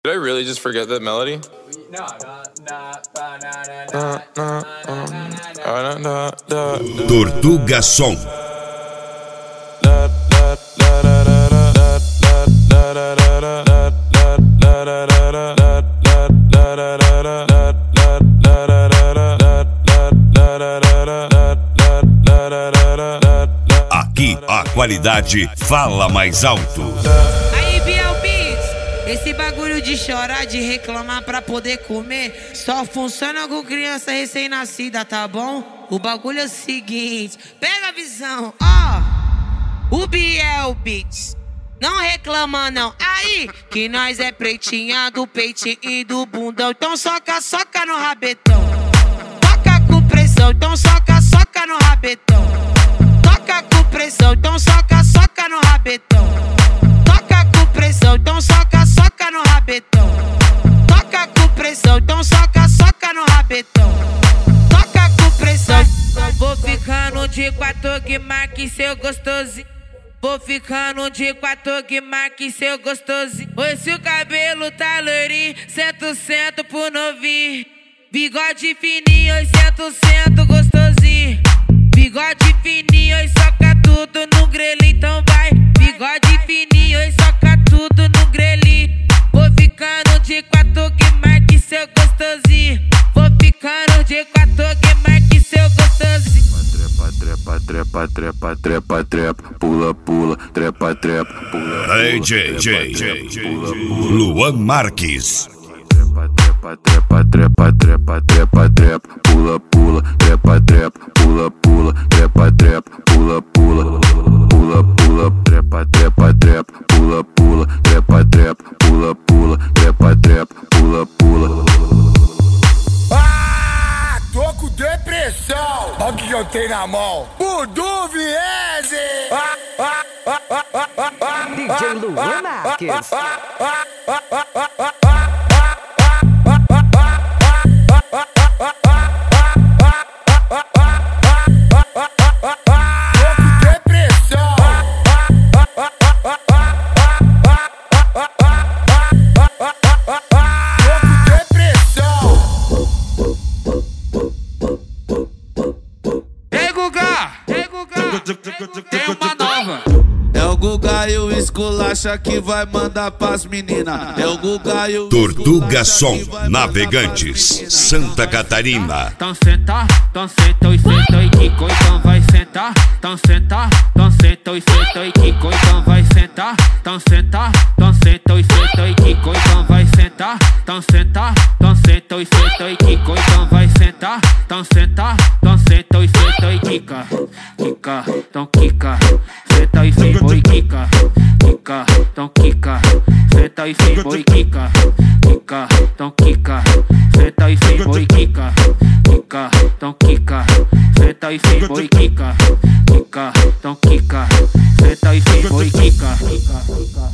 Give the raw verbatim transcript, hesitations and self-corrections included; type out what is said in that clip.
Did I really just forget that melody? Tortuga Som. Aqui a qualidade fala mais alto. Aí, Biel Beats, esse bagulho de chorar, de reclamar pra poder comer só funciona com criança recém-nascida, tá bom? O bagulho é o seguinte, pega a visão, ó. O Biel Beats, não reclama não. Aí, que nós é pretinha do peitinho e do bundão. Então soca, soca no rabetão. Toca com pressão, então soca, soca no rabetão. Toca com pressão, então soca, soca no rabetão. Toca com pressão, então soca, soca no rabetão. Toca com pressão, então soca, soca no rabetão. Toca com pressão. Vou ficando de quatro que marque seu gostosinho. Vou ficando de quatro que marque seu gostosinho. Pois se o cabelo tá loirinho, cento, cento por novinho. Bigode fininho, cento, cento gostosinho. Bigode fininho e soca tudo no grelhinho, então vai. Bigode fininho e soca tudo no grelhinho. Vou ficando de quatro que marque seu gostosinho. Vou ficando de quatro que marque seu gostosinho. Trepa, trepa, trepa, trepa, trepa, pula, pula, trepa, trepa, pula. D J Luan Marques. Trepa, trepa, trepa, trepa, trepa, trepa, pula, pula, trepa, trepa, pula, pula, trepa, trepa, pula, pula, pula, pula, trepa, trepa, trepa, pula, pula, trepa, trepa, pula, pula, trepa, trepa, pula, pula. Ah, tô com depressão. Olha o que eu tenho na mão. Budu Viese. Ah, ah, ah, ah, ah, ah, ah, D J Luan Marques. Tem uma nova. É o Guga e o Esculacha que vai mandar pras meninas. É o Guga e o Tortuga Som, Navegantes, Santa Catarina. Então senta, então senta e senta e quico, então vai sentar. Então senta, então senta e senta e quico, então vai sentar. Então senta, então senta e senta e quico, então vai sentar. Então senta, então senta e senta e quico, então vai sentar. Então senta, então senta e senta e quica, quica, então quica. Senta e fica, oi quica, quica, então quica. Senta e fica, oi quica, quica, então quica. Senta e fica, oi quica, quica, então quica. Senta e fica, oi quica, quica, então quica. Senta e fica, oi quica.